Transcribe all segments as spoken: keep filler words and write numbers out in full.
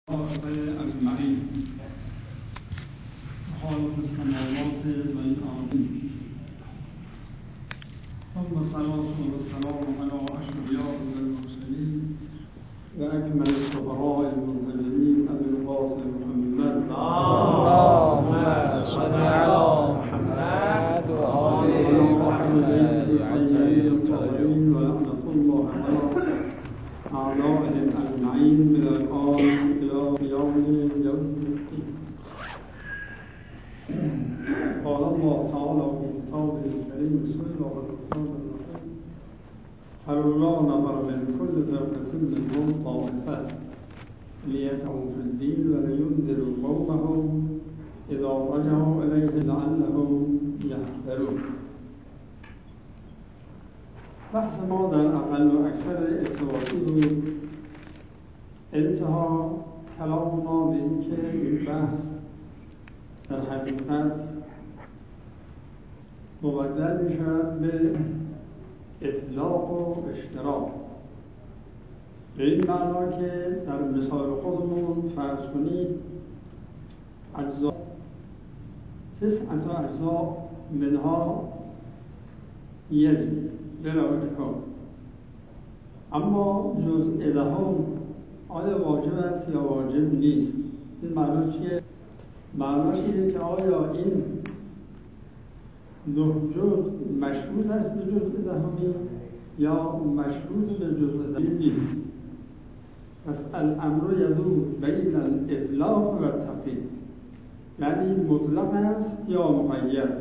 أجمعين خالق السماوات والأرض ثم الصلاة والسلام على أشرف الأنبياء والمرسلين وأكمل الخبراء المنتجبين أبي القاسم محمد اللهم صل على محمد وآل محمد الطيبين الطاهرين ولعنة الله على أعدائهم أجمعين من الآن إلى قيام يوم الدين. قال الله تعالى في كتابه الكريم بسم الله الرحمن الرحيم فلولا نفر من كل فرقة منهم طائفة ليدعوا في الدين ولينذروا قومهم إذا رجعوا إليه لعلهم يحذرون. بحث ما در اقل و اکثر ارتباطی بود. انتها کلام ما به این که این بحث در حقیقت مبدل می شود به اطلاق و اشتراک، به این معنا که در مثال خودمون فرض کنید اجزا تسعة اجزا منها یجب بلاوت کن، اما جزء دهم آیا واجب است یا واجب نیست؟ این معناش چیه؟ معناش اینه که آیا این نه جزء مشروط است به جزء دهمی یا مشروط به جزء دهمی نیست؟ پس الامر یدور بین الاطلاق و التقیید، یعنی مطلق است یا مقید.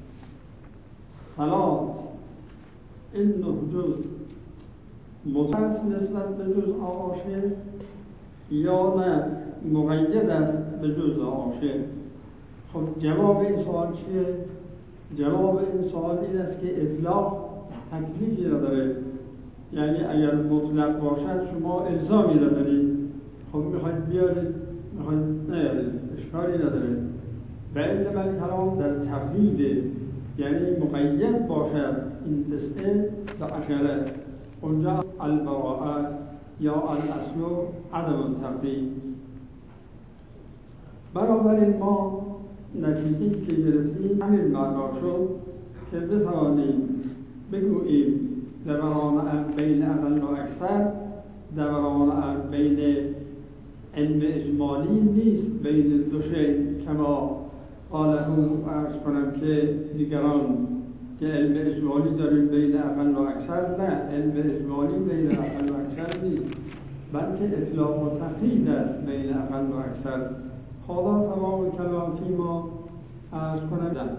صلات این نه جزء مطلق نسبت به جزء عاشر یا نه مقید است به جزء عاشر؟ خب جواب این سوال چیه؟ جواب این سوال این است که اطلاق تکلیفی نداره، یعنی اگر مطلق باشد شما الزامی ندارید، خب میخواید بیارید میخواید نیارید، اشکالی نداره. و اینما کلام در تقییده، یعنی مقید باشد این تسعه و عشره، اونجا البراءه یا الاصل عدم التقیید. بنابراین ما نتیجه‌ای که گرفتیم همین معنا شد که بتوانیم بگوییم دوران بین اقل و اکثر دوران بین علم اجمالی نیست، بین دو شی کما قاله عرض کنم که دیگران که علم اجمالی داریم بین اقل و اکثر، نه، علم اجمالی بین اقل و اکثر نیست، بلکه اطلاق و تقیید است بین اقل و اکثر. حالا تمام کلامی ما عرض کنم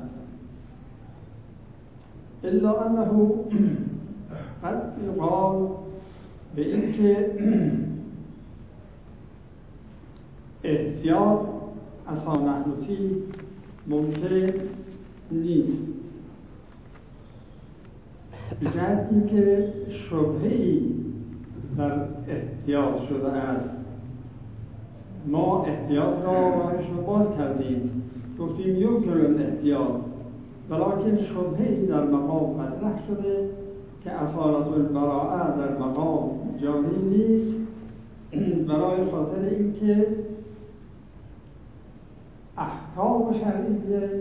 الا انه قد یقال به این که احتیاط اصلا نحنفی ممکن نیست، به جهتی که شبهه‌ای در احتیاط شده است. ما احتیاط را راهش رو باز کردیم، گفتیم یمکن احتیاط، ولیکن شبهه‌ای در مقام مطرح شده که اصالت البراءه در مقام جاری نیست، برای خاطر اینکه احکام شرعیه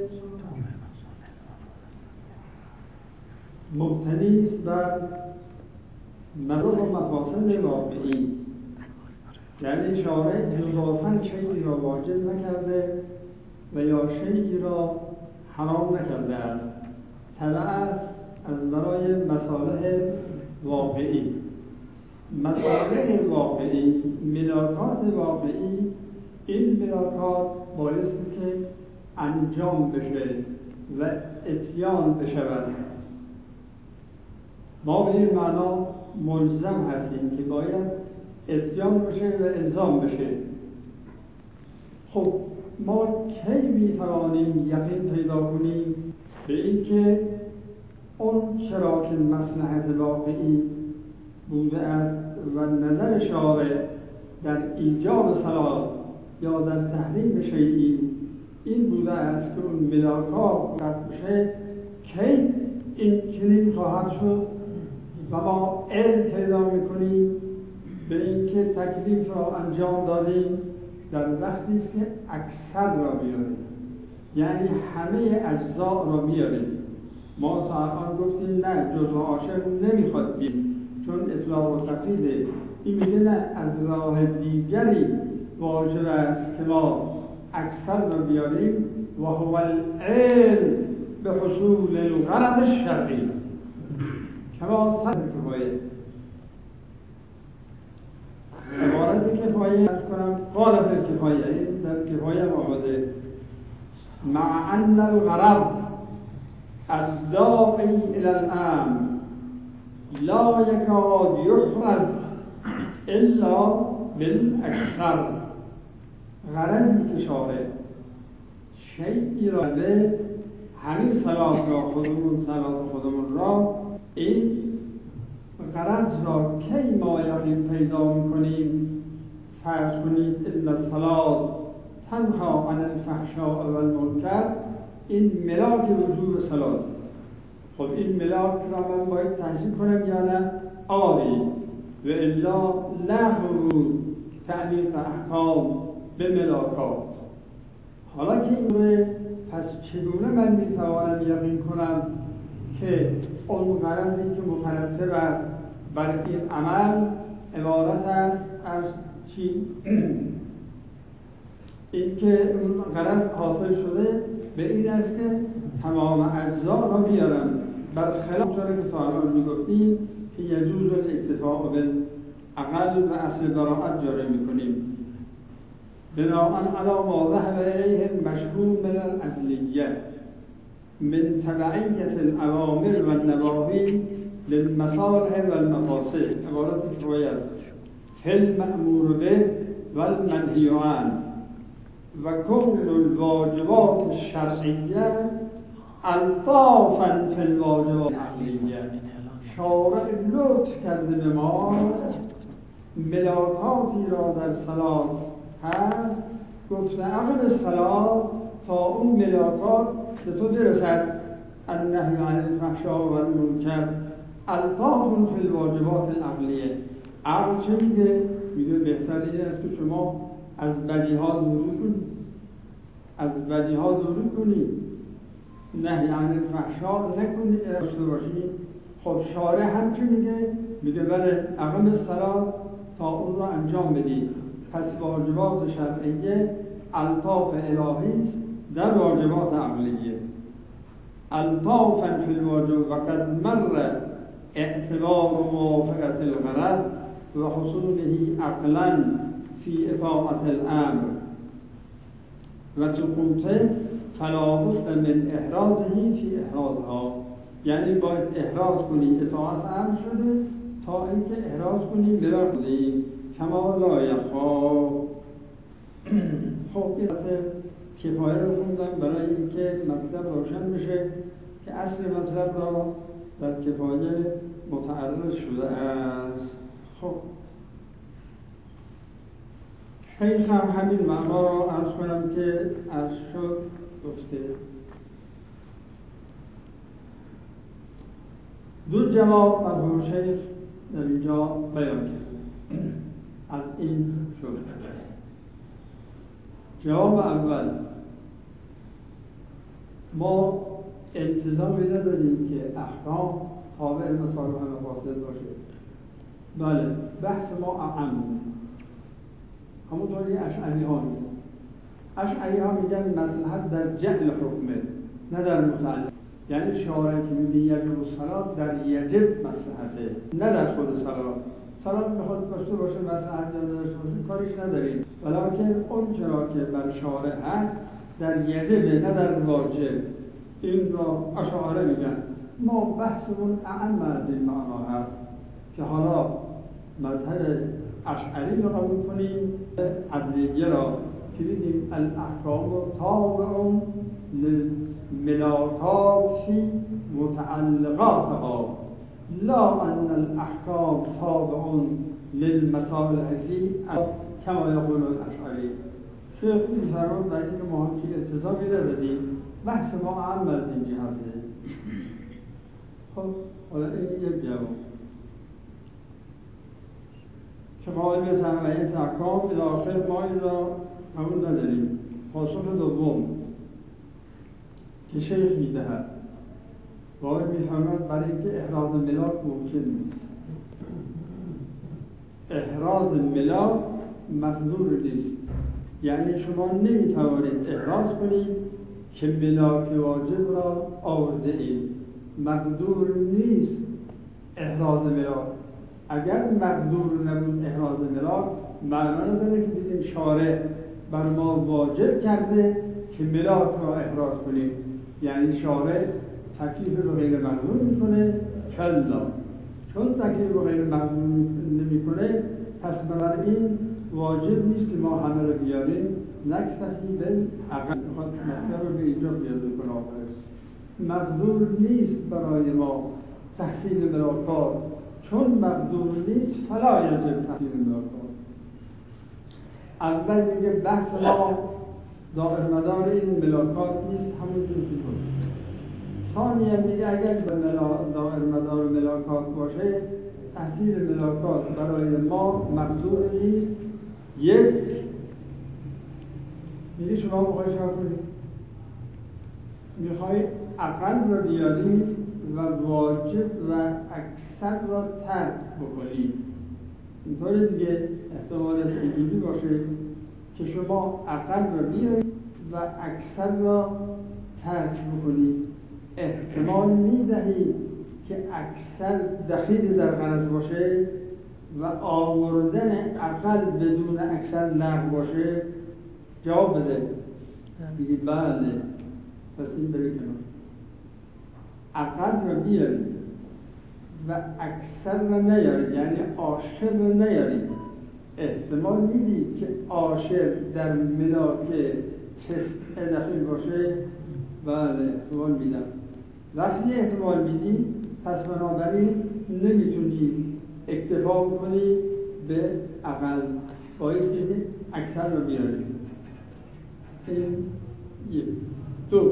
مبتنی است بر مضار و مفاسد واقعی، یعنی شارع جزافاً شیئی را واجب نکرده و یا شیئی را حرام نکرده است، تبع است از برای مصالح واقعی. مصالح واقعی، ملاکات واقعی، این ملاکات بایستی که انجام بشه و اتیان بشود. ما به این معنا ملزم هستیم که باید اتیان بشه و الزام بشه. خب ما کی میتوانیم یقین پیدا کنیم به این که اون چرا که مصلحت واقعی بوده است و نظر شارع در ایجاب صلات یا در تحریم شیئی این بوده است که اون ملاکات قطع بشه، کی این چنین خواهد شد؟ و ما علم پیدا میکنیم به این که تکلیف را انجام دادیم در وقتی است که اکثر را بیارید، یعنی همه اجزاء را بیارید. ما تا الان گفتیم نه، جزء عاشر نمیخواد بیارید چون اطلاق و تقییده. این میگه نه، از راه دیگری واجب است که ما اکثر را بیاریم. و هو العلم به حصول الغرض الشرعی کما صدر کفایه. عبارت کفایه ارز کنم قال فی کفایه، این در کفایه آمده مع ان الغرض الداعی الی الامر لا یکاد یحرز الا بالاکثر. غرضی که شارع شیئی را به همین صلات را خودمون صلات خودمون را این غرض را کی ما یقین پیدا میکنیم؟ فرض کنید ان الصلات تنها عن الفحشاء و المنکر، این ملاک وجوب صلات. خب این ملاک را من باید تحصیل کنم یا نه؟ آری. و الا لغو بود تعلیق احکام به ملاکات. حالا که این رو پس چگونه من میتوانم یقین کنم که اون غرضی که مترتب است بر این عمل عبارت است از چی؟ این که اون غرض حاصل شده به این است که تمام اجزا را بیارم، برخلاف چرا که تا الان میگفتیم که یجوز الاکتفاء بالاقل و اصل براءت جاری میکنیم. بناء علی ما ذهب الیه المشهور من العدلیه من تبعیت الاوامر و النواهی للمصالح و المفاسد. عبارت کفایه است فی المأمور به و المنهی عنه و کون الواجبات الشرعیه الطافا فی الواجبات العقلیه. شارع لطف کرده به ما ملاکاتی را در صلات هست، گفته عقب صلات تا اون ملاکات به تو برسد النهی عن الفحشاء و المنکر الطاف فی الواجبات العقلیه. عقل چه میگه؟ میگه بهتر این است که شما از بدیها دوری کنید، از بدیها دوری کنید، نهی عن الفحشاء نکنید، داشته باشید. خب شارع هم چه میگه؟ میگه بله عقب صلات تا اون را انجام بدید. پس واجبات شرعیه الطاف الهی است در واجبات عقلیه. الطافا فی الواجب و قد مر اعتبار موافقت الغرض و حصوله عقلا فی اطاعت الامر و سقوطه فلا بد من احرازه فی احرازها. یعنی باید احراز کنی اطاعت امر شده تا اینکه احراز کنی ببردی کما لا یخفا. خب این کفایه رو خوندم برای اینکه مطلب روشن بشه که اصل مطلب را در کفایه متعرض شده است. خب شیخ هم همین معنا را عرض کنم که عرض شد گفته. دو جواب مرحوم شیخ در اینجا بیان کرد از این شد. جواب اول، ما التزامی نداریم که احکام تابع مصالح و مفاسد باشه. بله بحث ما اعم، همونطوری اشعری ها میگن. اشعری ها میگن مصلحت در جعل حکمه نه در متعلق. یعنی شارع که میگه یجب الصلات در یجب مصلحته نه در خود صلات. صلات به خود داشته باشه مصلحت یا نداشته باشه کاریش نداریم، ولیکن اون چرا که بر شارع هست در یجب نه در واجب. این را اشاعره میگن. ما بحثمون اعم از این معنا هست که حالا مذهب اشعری رو قبول کنیم، عدلیه را که بگیم الاحکام تابع للملاکات فی متعلقاتها لا ان الاحکام تابع للمصالح فی کما یقول الاشعری. شیخ میفرماید در اینکه ما همچین التزامی نداریم، بحث ما اعم از این جهته. خب حالا این یک جواب که قائل به تنویت احکام الی آخر ما اذا قبول نداریم. پاسخ دوم که شیخ میدهد باید میفهمد برای اینکه احراز ملاک ممکن نیست. احراز ملاک مقدور نیست، یعنی شما نمیتوانید احراز کنید که ملاک واجب را آورده اید. مقدور نیست احراز ملاک. اگر مقدور نبود احراز ملاک، معنا نداره که بگیم شارع بر ما واجب کرده که ملاک را احراز کنیم، یعنی شارع تکلیف رو غیر مقدور میکنه. کلا، چون تکلیف رو غیر مقدور نمیکنه، پس بنابراین واجب نیست که ما همه رو بیاریم. نکتفی بالعقل، میخواد مطلب رو به اینجا بیاده کنه. آخرش مقدور نیست برای ما تحصیل ملاکات، چون مقدور نیست فلا یجب تحصیل ملاکات. اول میگه بحث ما دائر مدار این ملاکات نیست، همون جور که بود. ثانیا میگه اگر دائر مدار ملاکات باشه، تحصیل ملاکات برای ما مقدور نیست. یک میگه شما میخوای چکار کنید؟ میخوای عقل را بیاری و واجب و اکثر را ترک بکنی. اینطور دیگه احتمال اینجوری باشه که شما عقل را بیاری و اکثر را ترک بکنی. احتمال میدهی که اکثر دخیل در غرض باشه و آوردن عقل بدون اکثر لغو باشه. جواب بده. میگی بله، پس این بره کنار. عقل را بیاری و اکثر را نیاری، یعنی عاشر را نیاری. احتمال میدی که عاشر در ملاک تسع دخیل باشه؟ بله، احتمال میدم. وقتی احتمال میدی، پس بنابراین نمیتونی اکتفا کنی به عقل، بایستی اکثر رو بیاری. این یک. دو،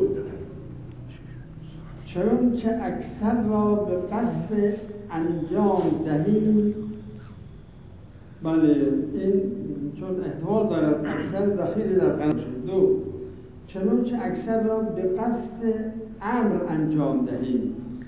چنانچه اکثر را به قصد انجام دهی. بله، این چون احتمال دارد اکثر دخیل در قرار شد. دو، چنانچه اکثر را به قصد امر انجام دهی،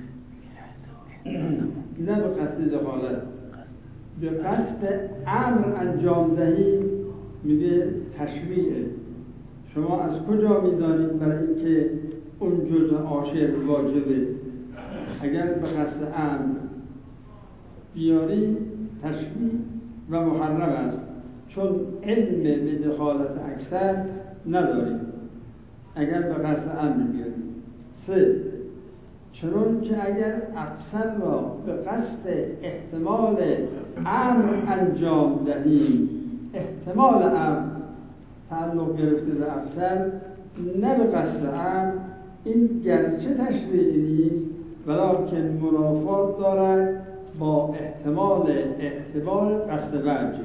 نه به قصد دخالت. به قصد امر انجام دهی میگه تشریعه. شما از کجا میدانید برای اینکه اون جزء عاشر واجبه؟ اگر به قصد امر بیاری تشریع و محرم است، چون علم به دخالت اکثر نداریم اگر به قصد امر بیاری. سه، چنانچه اگر اکثر را به قصد احتمال امر انجام دهیم، احتمال امر تعلق گرفته به اکثر، نه به قصد امر، این گرچه تشریعی نیست ولکن منافات دارد با احتمال اعتبار قصد وجه.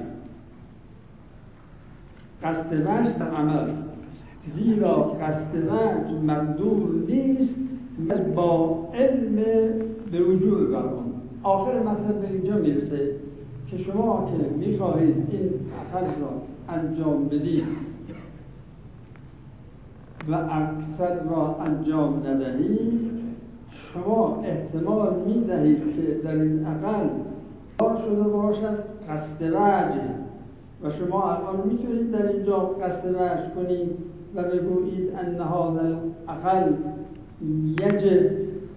قصد وجه در عمل، زیرا قصد وجه مقدور نیست با علم به وجود برمان. آخر مطلب به اینجا میرسه که شما که میخواهید این عقل را انجام بدید و اکثر را انجام ندهید، شما احتمال میدهید که در این عقل کار شده باشد قصد وجه، و شما الان میتونید در اینجا قصد وجه کنید و بگویید ان هذا العقل یجب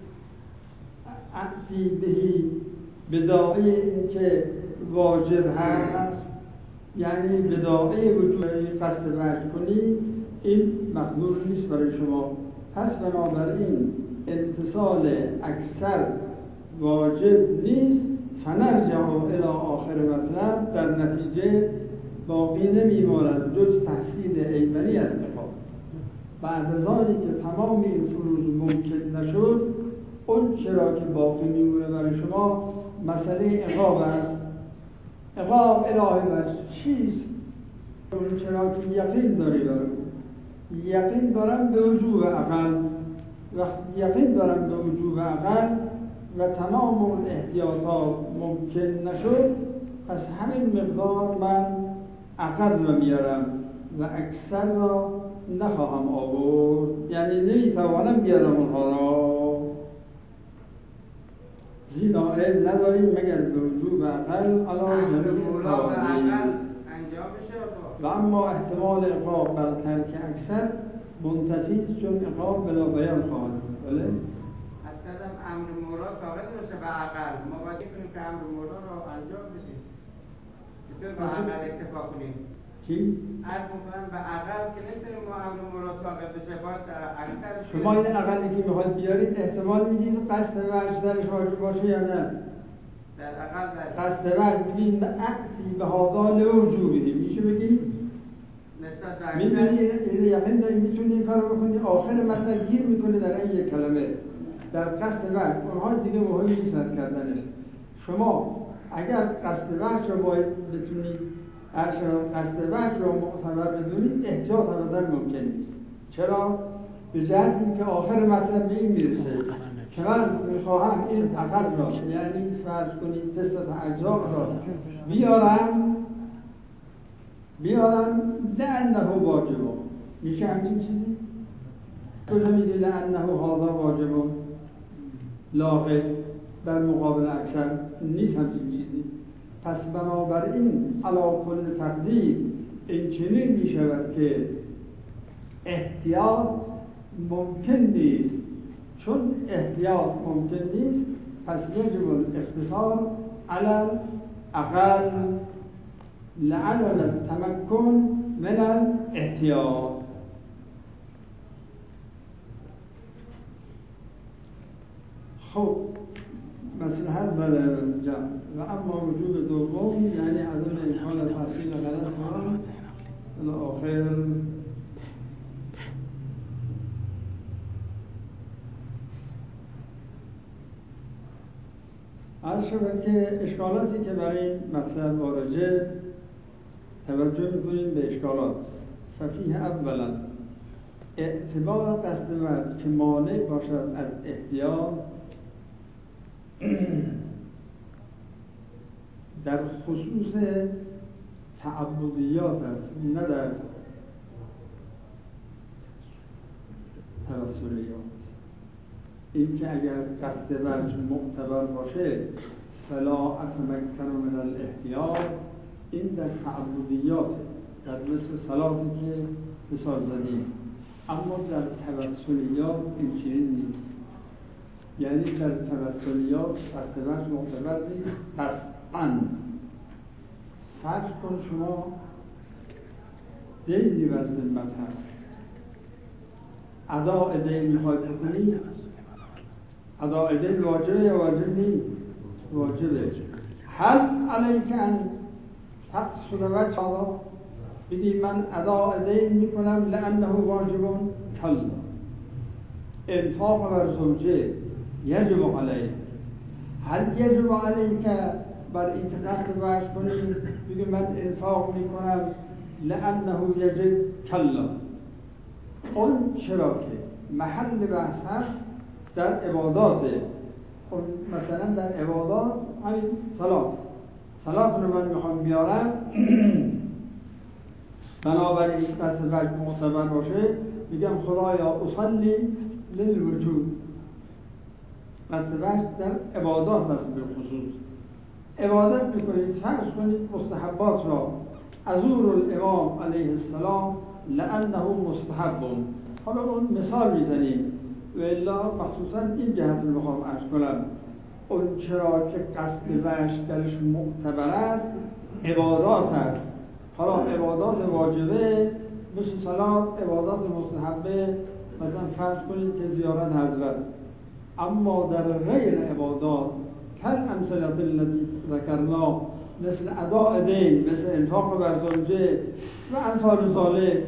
اعتی بهی بداعی این که واجب هست، یعنی بداعی وجود قصد وجه کنید. این مقدور نیست برای شما. پس بنابراین اتصال اکثر واجب نیست. فنرجع الى آخر مطلب، در نتیجه باقی نمیماند جز تحصیل ایمنی از نفاق. بعد از آنی که تمام این فروض ممکن نشد، اون چرا که باقی میمونه برای شما مسئله عقاب است. عقاب الهی وجه چیست؟ اون چرا که یقین داری دارم یقین دارم به وجوب عقل. وقتی یقین دارم به وجوب عقل و تمام اون احتیاطات ممکن نشد، پس همین مقدار من عقل رو میارم و اکثر را نخواهم آورد، یعنی نمیتوانم بیارم اونها را، زیرا علم نداریم مگر به وجوب عقل علا جمیع تعالی. و اما احتمال عقاب بر ترک اکثر منتفی است، چون عقاب بلا بیان خواهد بود. بله؟ اصلا امر مراد ثابت باشه به عقل، ما باید کنیم که امر مراد رو انجام بدیم. چطور به عقل اکتفا کنیم؟ چی؟ عرض میکنم به عقل که نمیتونیم ما امر مراد ثابت بشه، باید اکثر شما این عقلی که میخواید بیارید احتمال میدید قصد وجه درش واجب باشه یا نه؟ در عقل در قصد وجه میدید اعتی به هادا لوجوبه، میشه بگید؟ میدونی این یقین داری میتونی این کارو بکنی، آخر مطلب گیر میکنه در این یک کلمه در قصد وجه، اونها دیگه مهم نیست کردنش. شما اگر قصد وجه رو باید بتونید قصد وجه رو معتبر بدونید، احتیاط ابدا ممکن نیست. چرا؟ به جهت اینکه آخر مطلب به این میرسه که من میخواهم این عقل را، یعنی فرض کنید تصلت اجزا را بیارم بیارم لأنه واجب. میشه همچین چیزی؟ کجا میگه لأنه هذا واجب لاغت در مقابل اکثر؟ نیست همچین چیزی. پس بنابراین علی کل تقدیر این چنین میشود که احتیاط ممکن نیست. چون احتیاط ممکن نیست، پس یجب الاقتصار علی الاقل لعدم التمکن من الاحتیاط. خب مثل هر بله جا و اما وجود دوم یعنی عدم امکان تحصیل غلط ها الاخر. عرض شود که اشکالاتی که برای این مطلب وارده توجه میکنیم به اشکالات. ففیه اولا اعتبار قصد وجه که مانع باشد از احتیاط در خصوص تعبدیات است، نه در توسلیات. این که اگر قصد وجه معتبر باشه فلا اتمکن من الاحتیاط، این در تعبدیات، در مثل صلاتی که مثال زدیم. اما در توسلیات این چنین نیست. یعنی در توسلیات قصد وجه معتبر نیست قطعاً. فرض کن شما دینی بر ذمت هست، ادا دین میخواید بکنید، ادا دین واجبه یا واجب نیست؟ واجبه. هل علیک ان تقصد وجه ادا؟ بگی من ادا دین میکنم لانه واجبون؟ کلا. انفاق بر زوجه یجب علیه. هل یجب علیه که بر این که قصد وجه کنیم بگی من انفاق میکنم لانه یجب؟ کلا. اون چرا که محل بحث هست در عباداته. مثلا در عبادات همین صلات صلات رو من میخوام بیارم بنابراین قصد وجه معتبر باشه، میگم خدایا اصلی للوجود. قصد وجه در عبادات هست. به خصوص عبادت میکنید، فرض کنید مستحبات را ازور الامام علیه السلام لانه مستحب. حالا اون مثال میزنیم و الا مخصوصا این جهت رو بخوام عرض کنم. اون چرا که قصد وجه درش معتبر است عبادات هست. حالا عبادات واجبه مثل صلات، عبادات مستحبه مثلا فرض کنید که زیارت حضرت. اما در غیر عبادات کل امثلت التي ذکرنا مثل اداء دین، مثل انفاق بر زوجه و امثال ذالک،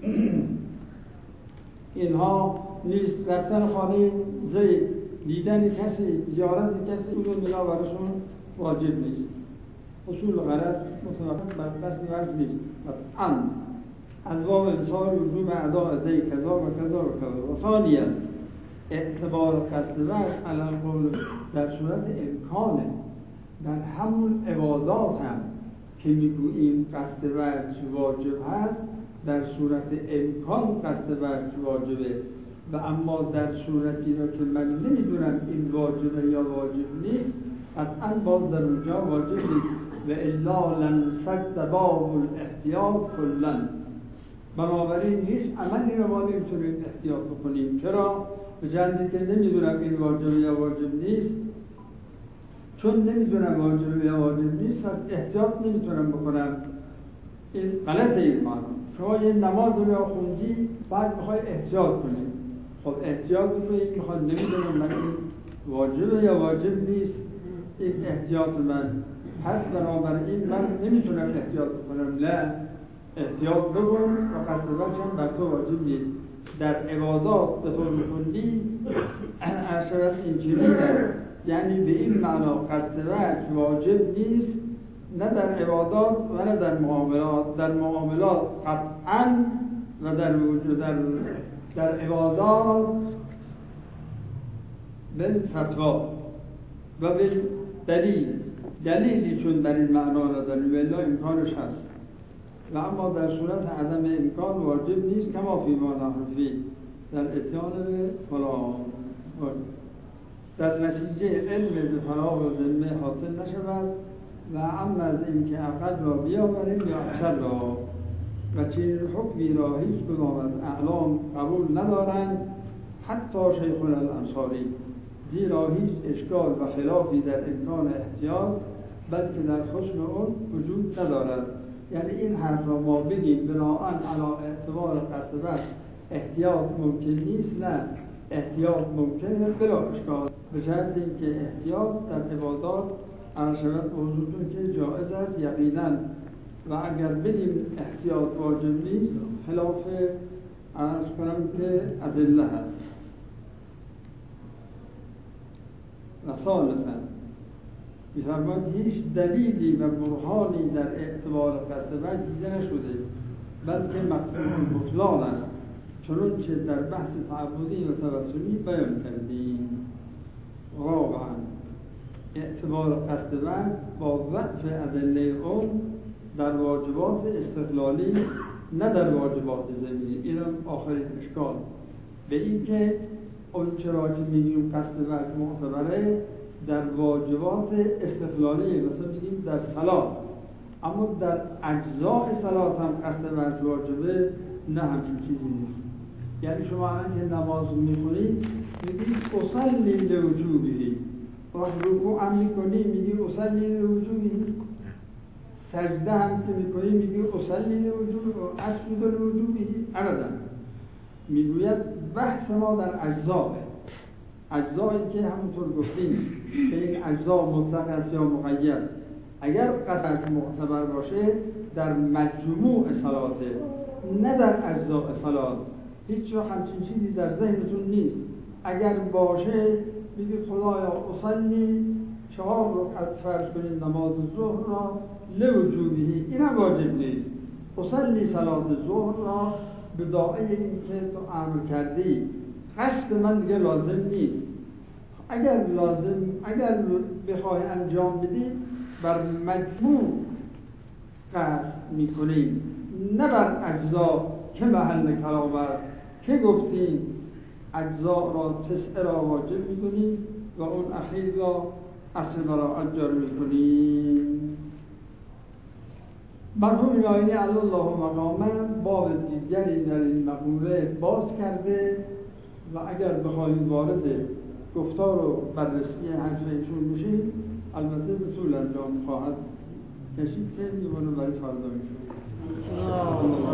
اینها نیست. رفتن خانه زید، دیدن کسی، زیارت کسی، اون ملا برشون واجب نیست. اصول غلط متوقف بر قصد وجه نیست. قطعاً انواع مثال وجوب اداء دی کذا و کذا و کذا. و ثانیاً اعتبار قصد وجه علی القول در صورت امکانه. در همون عبادات هم که میگوییم قصد وجه واجب هست، در صورت امکان قصد وجه واجبه و اما در صورتی را که من نمیدونم این واجبه یا واجب نیست قطعا باز در اونجا واجب نیست و الا لنسد باب الاحتیاط کلا. بنابراین هیچ عملی رو ما نمیتونیم احتیاط بکنیم. چرا؟ به جهتی که نمیدونم این واجب یا واجب نیست. چون نمیدونم واجب یا واجب نیست پس احتیاط نمیتونم بکنم. این غلط این معنی. شما یه نماز رو خوندی بعد میخوای احتیاط کنی. خب احتیاط بکنی میخواد نمیدونم من این واجب یا واجب نیست این احتیاط من. پس بنابراین من نمیتونم احتیاط بکنم. نه، احتیاط بکن و قصد وجه بر تو واجب نیست. در عبادات به طور کلی اشرت این چیزه، یعنی به این معنا قصد وجه واجب نیست، نه در عبادات و نه در معاملات. در معاملات قطعاً و در وجود در, در عبادات بالفتوا و بالدلیل، دلیلی چون در این معنا نداریم ولی امکانش هست. و اما در صورت عدم امکان واجب نیست کما فی ما نحرفی در اتیان به فلاح. در نتیجه علم به فلاح و ذمه حاصل نشود و اما از اینکه عقل را بیاوریم یا اکثر را و چنین حکمی را هیچ کدام از اعلام قبول ندارند حتی شیخنا الانصاری، زیرا هیچ اشکال و خلافی در امکان احتیاط بلکه در حسن اون وجود ندارد. یعنی این حرف را ما بگیم بناهن علی اعتبار قصد وجه احتیاط ممکن نیست، نه، احتیاط ممکنه بلا اشکال، به شرط اینکه احتیاط در عبادات عرشبت موضوعتون که جائز است یقینا. و اگر بگیم احتیاط واجب نیست خلاف عرض کنم که ادله هست. و ثالثا می‌فرماید هیچ دلیلی و برهانی در اعتبار قصد وجه دیده نشده بلکه مقطوع بطلان است، چنانچه در بحث تعبدی و توسلی بیان کردیم. رابعا اعتبار قصد وجه با ضعف ادله اون در واجبات استقلالی نه در واجبات ضمنی. این آخرین اشکال به این که اون چرا که میگیم قصد وجه معتبره در واجبات استقلالی، مثلا میگیم در صلات، اما در اجزاء صلات هم قصد وجه واجبه، نه همچین چیزی نیست. یعنی شما الان که نماز میخونید میگید اصلی لوجوبی، وقت رکوع هم میکنی میگی اصلی لوجوبی، سجده هم که میکنی میگی اصلی لوجوبی و اسجد لوجوبی. ابدا، میگوید بحث ما در اجزاء، اجزایی که همونطور گفتیم که این اجزا مطلق است یا مقید. اگر قصد معتبر باشه در مجموع صلاته نه در اجزاء صلات. هیچ وقت همچین چیزی در ذهنتون نیست. اگر باشه میگید خدایا اصلی چهار رکعت فرض کنید نماز ظهر را لوجوبی، این هم واجب نیست. اصلی صلات ظهر را به داعی این که تو امر کردی، قصد من دیگه لازم نیست. اگر لازم اگر بخوای انجام بدی بر مجموع قصد میکنیم نه بر اجزا که محل کلام است که گفتیم اجزا را تسعه را واجب میکنیم و اون اخیر را اصل براعت جاری میکنیم. مرحوم الهی علی الله مقامه باب دیگری در این مقوله باز کرده و اگر بخواهیم وارد گفتار و بررسی حرف ایشون بشیم البته به طول انجام خواهد کشید که میمونه برای فردا میشه.